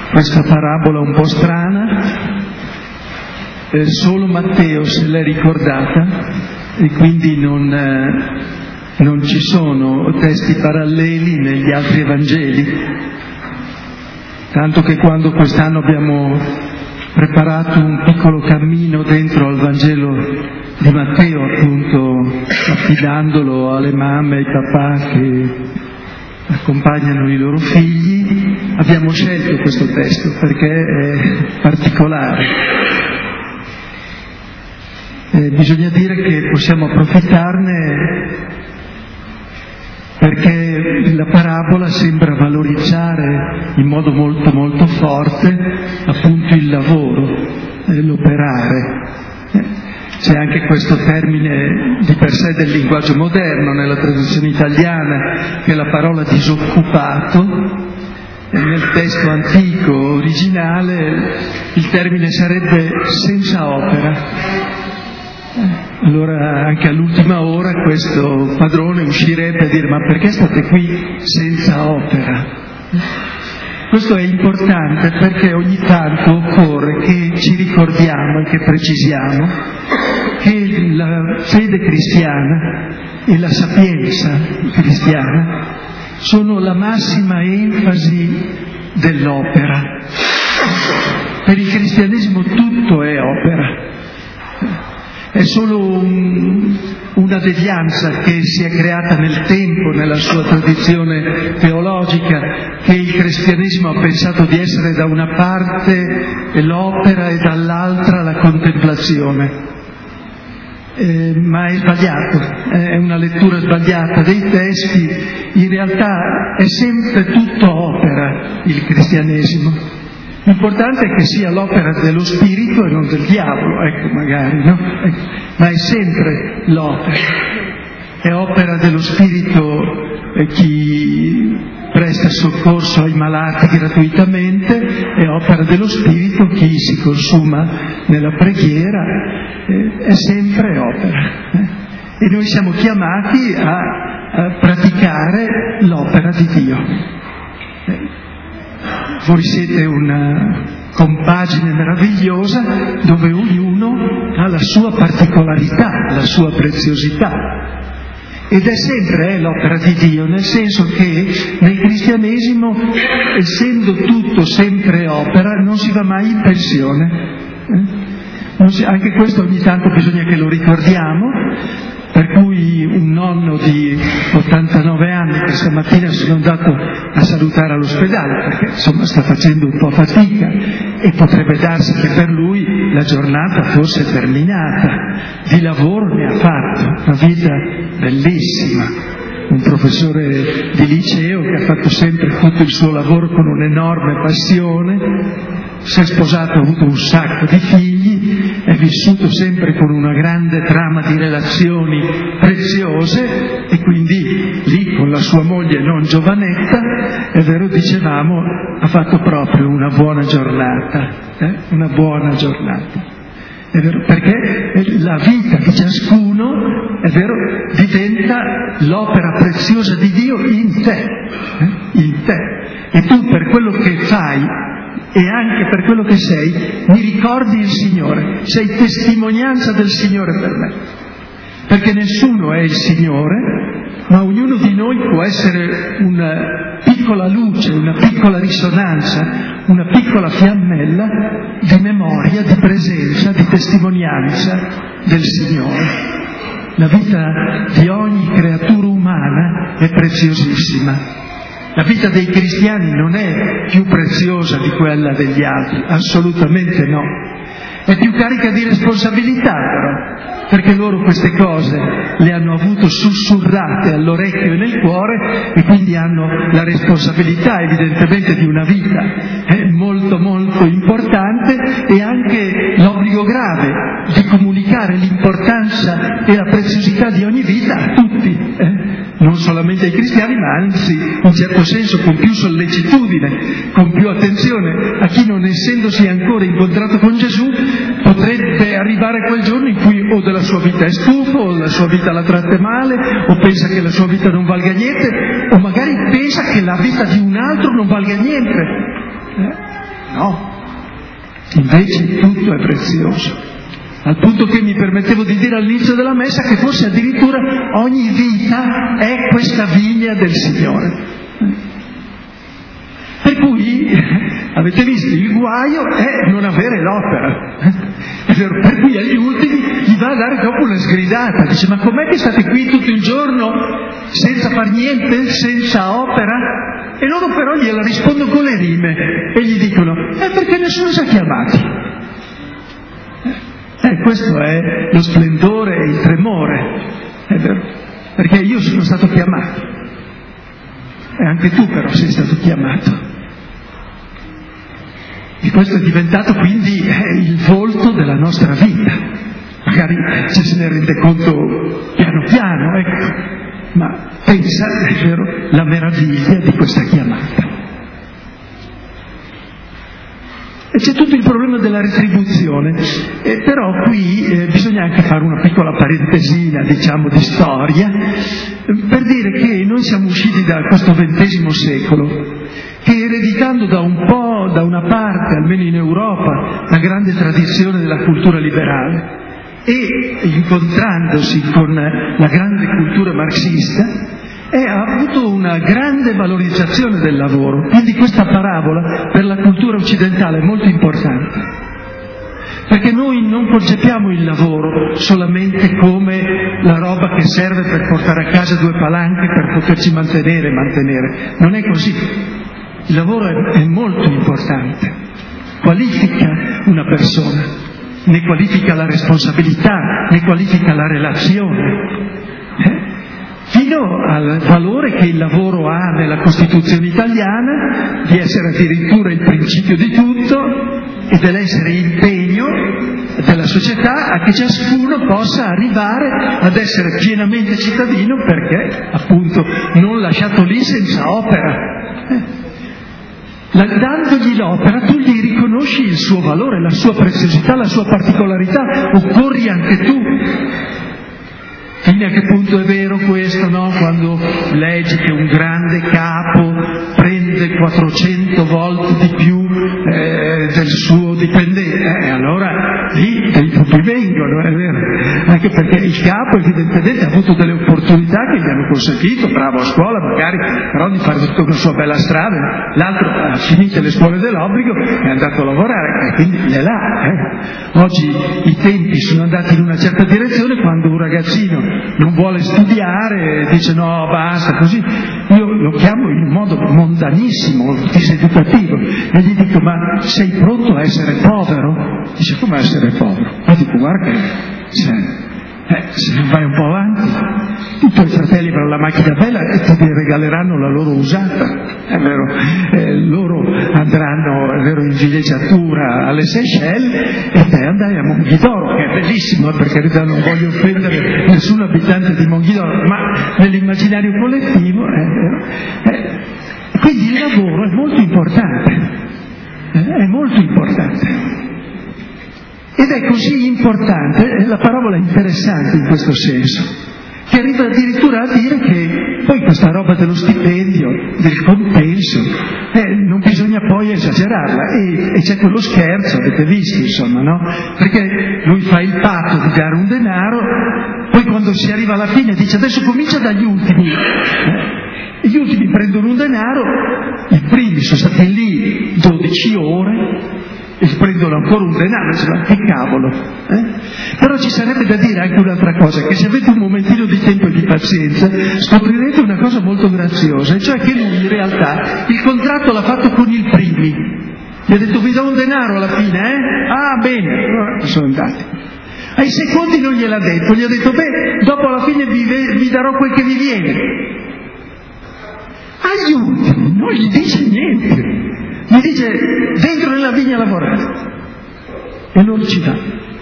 questa parabola un po' strana, solo Matteo se l'è ricordata e quindi non ci sono testi paralleli negli altri Evangeli, tanto che quando quest'anno abbiamo preparato un piccolo cammino dentro al Vangelo di Matteo, appunto affidandolo alle mamme e ai papà che accompagnano i loro figli, abbiamo scelto questo testo perché è particolare. Bisogna dire che possiamo approfittarne perché la parabola sembra valorizzare in modo molto molto forte appunto il lavoro, l'operare. C'è anche questo termine di per sé del linguaggio moderno nella traduzione italiana, che è la parola disoccupato. Nel testo antico originale il termine sarebbe senza opera. Allora anche all'ultima ora questo padrone uscirebbe a dire: ma perché state qui senza opera? Questo è importante perché ogni tanto occorre che ci ricordiamo e che precisiamo che la fede cristiana e la sapienza cristiana sono la massima enfasi dell'opera. Per il cristianesimo tutto è opera. È solo una devianza che si è creata nel tempo, nella sua tradizione teologica, che il cristianesimo ha pensato di essere da una parte l'opera e dall'altra la contemplazione. Ma è sbagliato, è una lettura sbagliata dei testi. In realtà è sempre tutto opera il cristianesimo. L'importante è che sia l'opera dello Spirito e non del diavolo, ecco, magari, no? Ma è sempre l'opera. È opera dello Spirito chi presta soccorso ai malati gratuitamente, è opera dello Spirito chi si consuma nella preghiera, è sempre opera. E noi siamo chiamati a praticare l'opera di Dio. Voi siete una compagine meravigliosa dove ognuno ha la sua particolarità, la sua preziosità. Ed è sempre l'opera di Dio, nel senso che nel cristianesimo, essendo tutto sempre opera, non si va mai in pensione. Anche questo ogni tanto bisogna che lo ricordiamo. Per cui un nonno di 89 anni che stamattina sono andato a salutare all'ospedale, perché insomma sta facendo un po' fatica e potrebbe darsi che per lui la giornata fosse terminata, di lavoro ne ha fatto, una vita bellissima, un professore di liceo che ha fatto sempre tutto il suo lavoro con un'enorme passione, si è sposato, ha avuto un sacco di figli, è vissuto sempre con una grande trama di relazioni preziose e quindi lì con la sua moglie non giovanetta, è vero, dicevamo, ha fatto proprio una buona giornata, una buona giornata. È vero, perché la vita di ciascuno, è vero, diventa l'opera preziosa di Dio in te, in te. E tu per quello che fai e anche per quello che sei, mi ricordi il Signore, sei testimonianza del Signore per me, perché nessuno è il Signore, ma ognuno di noi può essere una piccola luce, una piccola risonanza, una piccola fiammella di memoria, di presenza, di testimonianza del Signore. La vita di ogni creatura umana è preziosissima. La vita dei cristiani non è più preziosa di quella degli altri, assolutamente no. È più carica di responsabilità però, perché loro queste cose le hanno avute sussurrate all'orecchio e nel cuore e quindi hanno la responsabilità evidentemente di una vita molto molto importante e anche l'obbligo grave di comunicare l'importanza e la preziosità di ogni vita a tutti. Non solamente ai cristiani, ma anzi, in certo senso, con più sollecitudine, con più attenzione a chi non essendosi ancora incontrato con Gesù potrebbe arrivare quel giorno in cui o della sua vita è stufo, o la sua vita la tratta male, o pensa che la sua vita non valga niente, o magari pensa che la vita di un altro non valga niente. Invece tutto è prezioso, al punto che mi permettevo di dire all'inizio della messa che forse addirittura ogni vita è questa vigna del Signore. Per cui, avete visto, il guaio è non avere l'opera. È vero, per cui agli ultimi gli va a dare dopo una sgridata, dice: ma com'è che state qui tutto il giorno senza far niente, senza opera? E loro però gliela rispondono con le rime e gli dicono: perché nessuno ci ha chiamati. Questo è lo splendore e il tremore, è vero, perché io sono stato chiamato e anche tu però sei stato chiamato. E questo è diventato quindi il volto della nostra vita. Magari se ne rende conto piano piano, ecco, ma pensa, è vero, la meraviglia di questa chiamata. E c'è tutto il problema della retribuzione, però qui bisogna anche fare una piccola parentesina, diciamo, di storia, per dire che noi siamo usciti da questo XX secolo, che ereditando da una parte, almeno in Europa, la grande tradizione della cultura liberale, e incontrandosi con la grande cultura marxista, ha avuto una grande valorizzazione del lavoro. Quindi questa parabola per la cultura occidentale è molto importante, perché noi non concepiamo il lavoro solamente come la roba che serve per portare a casa 2 palanche per poterci mantenere. Non è così. Il lavoro è molto importante, qualifica una persona, ne qualifica la responsabilità, ne qualifica la relazione, fino al valore che il lavoro ha nella Costituzione italiana, di essere addirittura il principio di tutto e dell'essere impegno della società a che ciascuno possa arrivare ad essere pienamente cittadino, perché appunto non lasciato lì senza opera. Dandogli l'opera tu gli riconosci il suo valore, la sua preziosità, la sua particolarità, occorri anche tu. Quindi a che punto è vero questo, no? Quando leggi che un grande capo prende 400 volte di più del suo dipendente, allora lì dei dubbi vengono, è vero? Anche perché il capo evidentemente ha avuto delle opportunità che gli hanno consentito, bravo a scuola magari, però di fare tutta una sua bella strada. L'altro ha finito le scuole dell'obbligo e è andato a lavorare, e quindi è là. Oggi i tempi sono andati in una certa direzione. Quando un ragazzino non vuole studiare, dice no, basta, così. Io lo chiamo in un modo mondanissimo, diseducativo, e gli dico: ma sei pronto a essere povero? Dice: come essere povero? Ma dico: guarda che se vai un po' avanti, i tuoi fratelli avranno la macchina bella e ti regaleranno la loro usata, è vero? Loro andranno, è vero, in villeggiatura alle Seychelles e te andai a Monghidoro, che è bellissimo, per carità, non voglio offendere nessun abitante di Monghidoro, ma nell'immaginario collettivo è vero. Quindi il lavoro è molto importante, è molto importante. Ed è così importante, la parola è interessante in questo senso, che arriva addirittura a dire che poi questa roba dello stipendio, del compenso, non bisogna poi esagerarla, e c'è quello scherzo, avete visto, insomma, no? Perché lui fa il patto di dare un denaro, poi quando si arriva alla fine dice: adesso comincia dagli ultimi. Gli ultimi prendono un denaro, i primi sono stati lì 12 ore, e prendono ancora un denaro, ma che cavolo, Però ci sarebbe da dire anche un'altra cosa, che se avete un momentino di tempo e di pazienza scoprirete una cosa molto graziosa, e cioè che lui in realtà il contratto l'ha fatto con i primi, gli ha detto: vi do un denaro alla fine, Ah, bene, allora sono andati. Ai secondi non gliel'ha detto, gli ha detto: beh, dopo alla fine vi darò quel che vi viene. Agli ultimi non gli dice niente. Mi dice: dentro nella vigna a lavorare, e non ci va.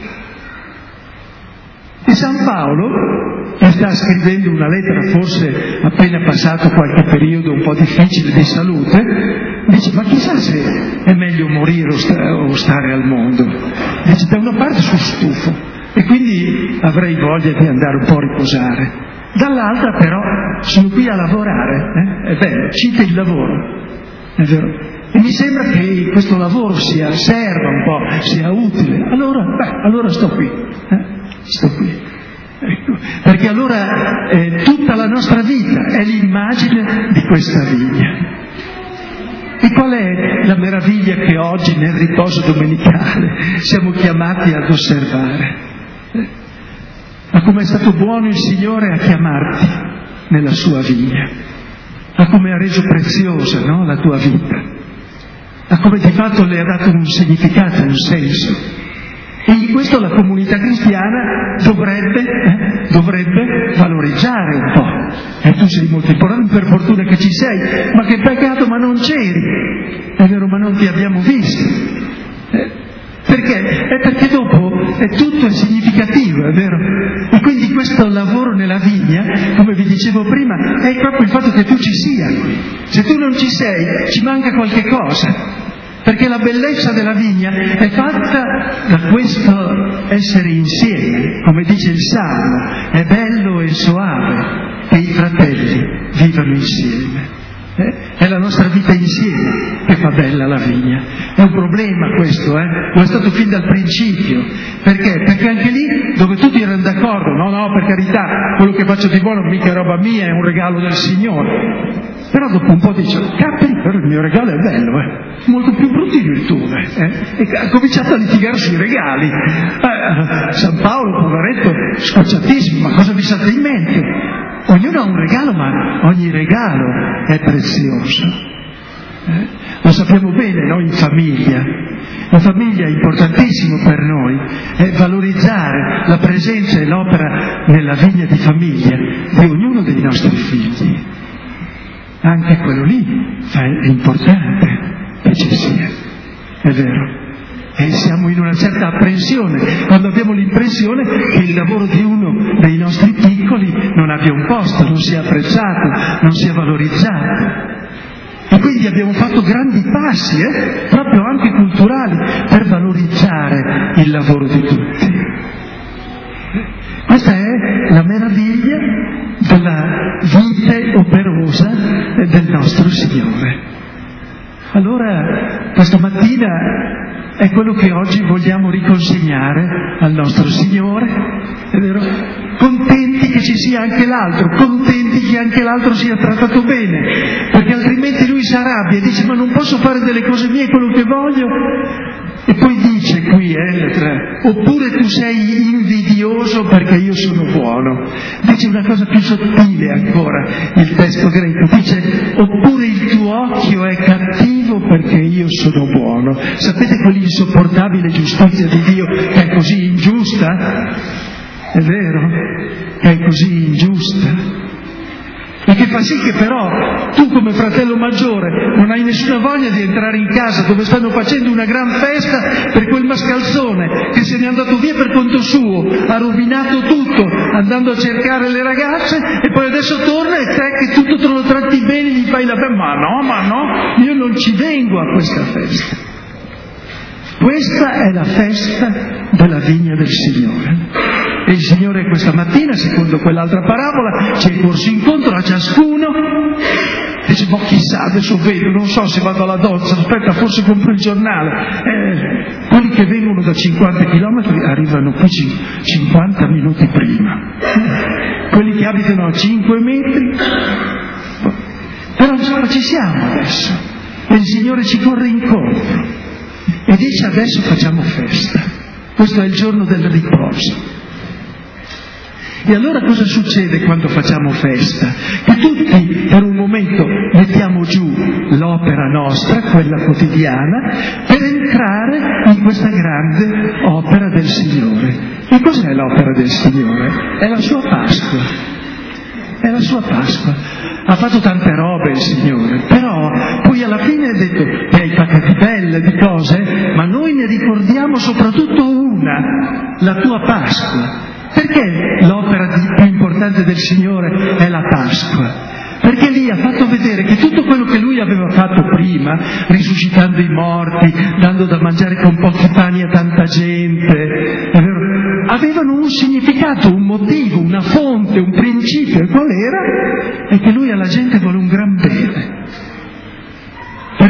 E San Paolo, che sta scrivendo una lettera, forse appena passato qualche periodo un po' difficile di salute, dice: ma chissà se è meglio morire o stare al mondo. Dice: da una parte sono stufo e quindi avrei voglia di andare un po' a riposare, dall'altra però sono qui a lavorare, è bello, cita il lavoro, è vero. E mi sembra che questo lavoro serva un po', sia utile, allora sto qui. Ecco, perché allora tutta la nostra vita è l'immagine di questa vigna. E qual è la meraviglia che oggi nel riposo domenicale siamo chiamati ad osservare? Ma come è stato buono il Signore a chiamarti nella sua vigna, a come ha reso preziosa, no, la tua vita, a come di fatto le ha dato un significato, un senso. E in questo la comunità cristiana dovrebbe valorizzare un po'. Tu sei molto importante, per fortuna che ci sei, ma che peccato, ma non c'eri. È vero, ma non ti abbiamo visto. Perché? Perché dopo tutto è significativo, è vero? E quindi questo lavoro nella vigna, come vi dicevo prima, è proprio il fatto che tu ci sia qui. Se tu non ci sei, ci manca qualche cosa. Perché la bellezza della vigna è fatta da questo essere insieme, come dice il Salmo, è bello e soave che i fratelli vivano insieme. È la nostra vita insieme che fa bella la vigna. È un problema questo, lo è stato fin dal principio. Perché? Perché anche lì dove tutti erano d'accordo, no, per carità, quello che faccio di buono mica è roba mia, è un regalo del Signore. Però dopo un po' dice, capri, però il mio regalo è bello, molto più bruttino il tuo, e ha cominciato a litigare sui regali. San Paolo, poveretto, scocciatissimo, ma cosa vi state in mente? Ognuno ha un regalo, ma ogni regalo è prezioso. Lo sappiamo bene noi in famiglia. La famiglia è importantissimo per noi, è valorizzare la presenza e l'opera nella vigna di famiglia di ognuno dei nostri figli. Anche quello lì è importante che ci sia, è vero. E siamo in una certa apprensione quando abbiamo l'impressione che il lavoro di uno dei nostri piccoli non abbia un posto, non sia apprezzato, non sia valorizzato. E quindi abbiamo fatto grandi passi, proprio anche culturali, per valorizzare il lavoro di tutti. Questa è la meraviglia della vita operosa del nostro Signore. Allora, questa mattina è quello che oggi vogliamo riconsegnare al nostro Signore, è vero? Contenti che ci sia anche l'altro, contenti che anche l'altro sia trattato bene, perché altrimenti lui si arrabbia e dice ma non posso fare delle cose mie quello che voglio. E poi dice qui, oppure tu sei invidioso perché io sono buono. Dice una cosa più sottile ancora il testo greco, dice oppure il tuo occhio è cattivo perché io sono buono. Sapete quell'insopportabile giustizia di Dio che è così ingiusta? È vero? Che è così ingiusta. E che fa sì che però tu come fratello maggiore non hai nessuna voglia di entrare in casa dove stanno facendo una gran festa per quel mascalzone che se n'è andato via per conto suo, ha rovinato tutto andando a cercare le ragazze e poi adesso torna e te che tutto te lo tratti bene gli fai la festa. Ma no, io non ci vengo a questa festa. Questa è la festa della vigna del Signore. E il Signore questa mattina, secondo quell'altra parabola, ci è corso incontro a ciascuno. Dice, ma chissà, adesso vedo, non so se vado alla doccia, aspetta, forse compro il giornale. Quelli che vengono da 50 chilometri arrivano qui 50 minuti prima. Quelli che abitano a 5 metri. Però insomma ci siamo adesso. E il Signore ci corre incontro. E dice, adesso facciamo festa. Questo è il giorno del riposo. E allora cosa succede quando facciamo festa? Che tutti per un momento mettiamo giù l'opera nostra, quella quotidiana, per entrare in questa grande opera del Signore. E cos'è l'opera del Signore? È la sua Pasqua. È la sua Pasqua. Ha fatto tante robe il Signore, però poi alla fine ha detto che hai fatte belle di cose, ma noi ne ricordiamo soprattutto una, la tua Pasqua. Perché l'opera più importante del Signore è la Pasqua? Perché lì ha fatto vedere che tutto quello che Lui aveva fatto prima, risuscitando i morti, dando da mangiare con pochi pani a tanta gente, avevano un significato, un motivo, una fonte, un principio. E qual era? È che Lui alla gente vuole un gran bene. Per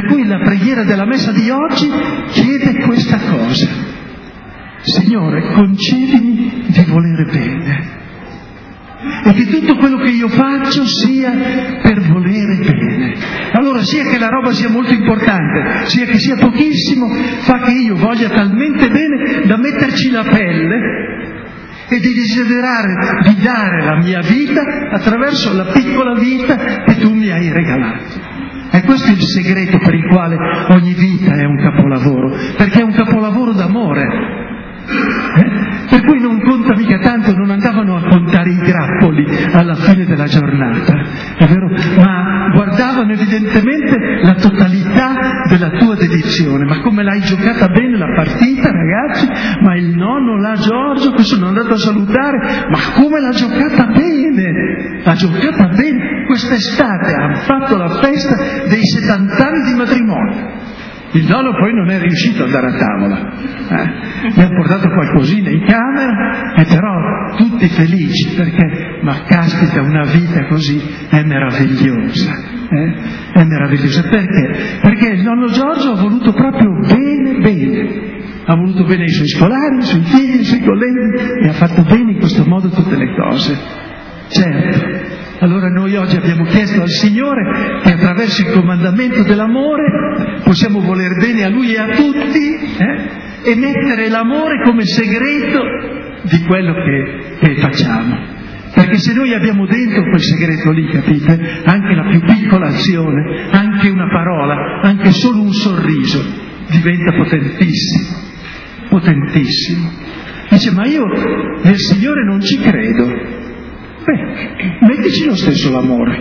Per cui la preghiera della messa di oggi chiede questa cosa: Signore, concedimi di volere bene, e che tutto quello che io faccio sia per volere bene. Allora, sia che la roba sia molto importante, sia che sia pochissimo, fa che io voglia talmente bene da metterci la pelle e di desiderare di dare la mia vita attraverso la piccola vita che tu mi hai regalato. E questo è il segreto per il quale ogni vita è un capolavoro, perché è un capolavoro d'amore. Per cui non conta mica tanto, non andavano a contare i grappoli alla fine della giornata, è vero? Ma guardavano evidentemente la totalità della tua dedizione. Ma come l'hai giocata bene la partita, ragazzi? Ma il nonno là, Giorgio, che sono andato a salutare, ma come l'ha giocata bene! L'ha giocata bene! Quest'estate hanno fatto la festa dei 70 anni di matrimonio. Il nonno poi non è riuscito ad andare a tavola, mi ha portato qualcosina in camera, e però tutti felici, perché, ma caspita, una vita così è meravigliosa, è meravigliosa. Perché? Perché il nonno Giorgio ha voluto proprio bene, ha voluto bene i suoi scolari, i suoi figli, i suoi colleghi, e ha fatto bene in questo modo tutte le cose. Certo. Allora noi oggi abbiamo chiesto al Signore che attraverso il comandamento dell'amore possiamo voler bene a Lui e a tutti, e mettere l'amore come segreto di quello che facciamo. Perché se noi abbiamo dentro quel segreto lì, capite, anche la più piccola azione, anche una parola, anche solo un sorriso diventa potentissimo, potentissimo. Dice, ma io nel Signore non ci credo. Mettici lo stesso l'amore.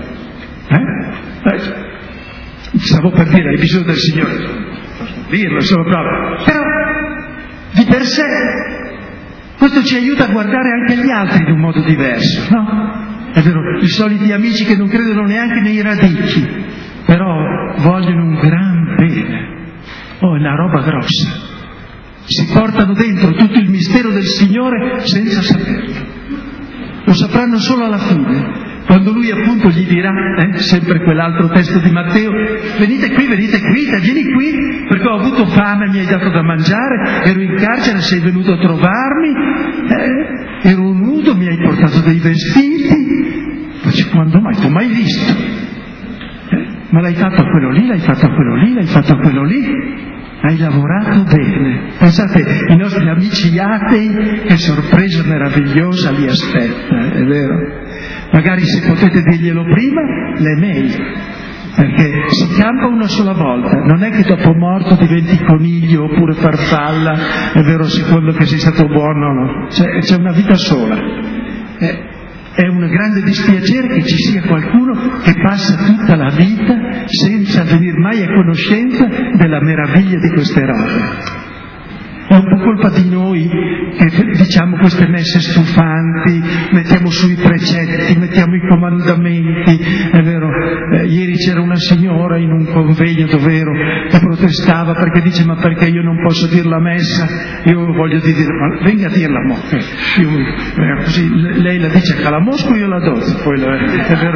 Stavo per dire, hai bisogno del Signore. Posso dirlo, sono proprio. Però, di per sé, questo ci aiuta a guardare anche gli altri in un modo diverso, no? È vero, i soliti amici che non credono neanche nei radicchi, però vogliono un gran bene. Oh, è una roba grossa. Si portano dentro tutto il mistero del Signore senza saperlo. Lo sapranno solo alla fine, quando Lui appunto gli dirà, sempre quell'altro testo di Matteo, venite qui, vieni qui, perché ho avuto fame, mi hai dato da mangiare, ero in carcere, sei venuto a trovarmi, ero nudo, mi hai portato dei vestiti. Dice, quando mai? T'ho mai visto? Ma l'hai fatto a quello lì, l'hai fatto a quello lì, l'hai fatto a quello lì. Hai lavorato bene. Pensate, i nostri amici atei, che sorpresa meravigliosa li aspetta, è vero? Magari se potete dirglielo prima, le mail, perché si campa una sola volta, non è che dopo morto diventi coniglio oppure farfalla, è vero, secondo che sei stato buono, no? C'è una vita sola. È un grande dispiacere che ci sia qualcuno che passa tutta la vita senza venire mai a conoscenza della meraviglia di queste robe. È un po' colpa di noi che diciamo queste messe stufanti, mettiamo sui precetti, mettiamo i comandamenti, è vero? Ieri c'era una signora in un convegno, dov'ero, che protestava perché dice, ma perché io non posso dire la messa? Io voglio dire, ma venga a dirla, così lei la dice a Calamosco, io la do, poi è vero,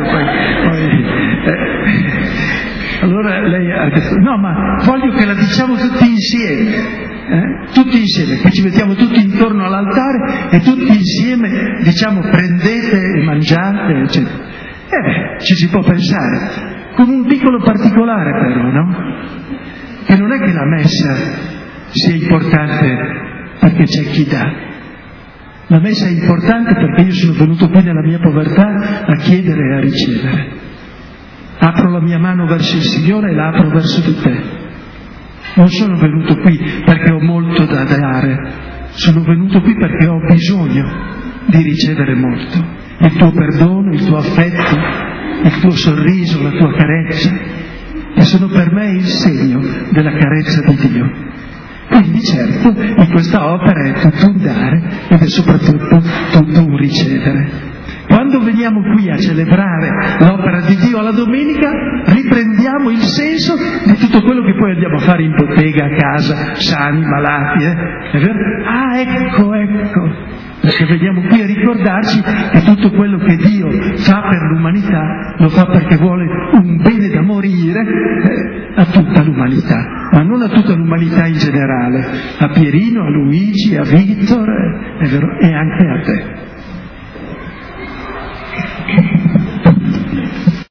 allora lei ha detto, no, ma voglio che la diciamo tutti insieme. Tutti insieme, che ci mettiamo tutti intorno all'altare e tutti insieme diciamo prendete e mangiate, eccetera. Ci si può pensare, con un piccolo particolare però, no? Che non è che la messa sia importante perché c'è chi dà. La messa è importante perché io sono venuto qui nella mia povertà a chiedere e a ricevere. Apro la mia mano verso il Signore e la apro verso di te. Non sono venuto qui perché ho molto da dare, sono venuto qui perché ho bisogno di ricevere molto. Il tuo perdono, il tuo affetto, il tuo sorriso, la tua carezza, che sono per me il segno della carezza di Dio. Quindi certo, in questa opera è tutto un dare ed è soprattutto tutto un ricevere. Quando quando veniamo qui a celebrare l'opera di Dio alla domenica, riprendiamo il senso di tutto quello che poi andiamo a fare in bottega, a casa, sani, malati, è vero? Ah, ecco. Perché veniamo qui a ricordarci che tutto quello che Dio fa per l'umanità lo fa perché vuole un bene da morire a tutta l'umanità, ma non a tutta l'umanità in generale, a Pierino, a Luigi, a Victor, è vero, e anche a te.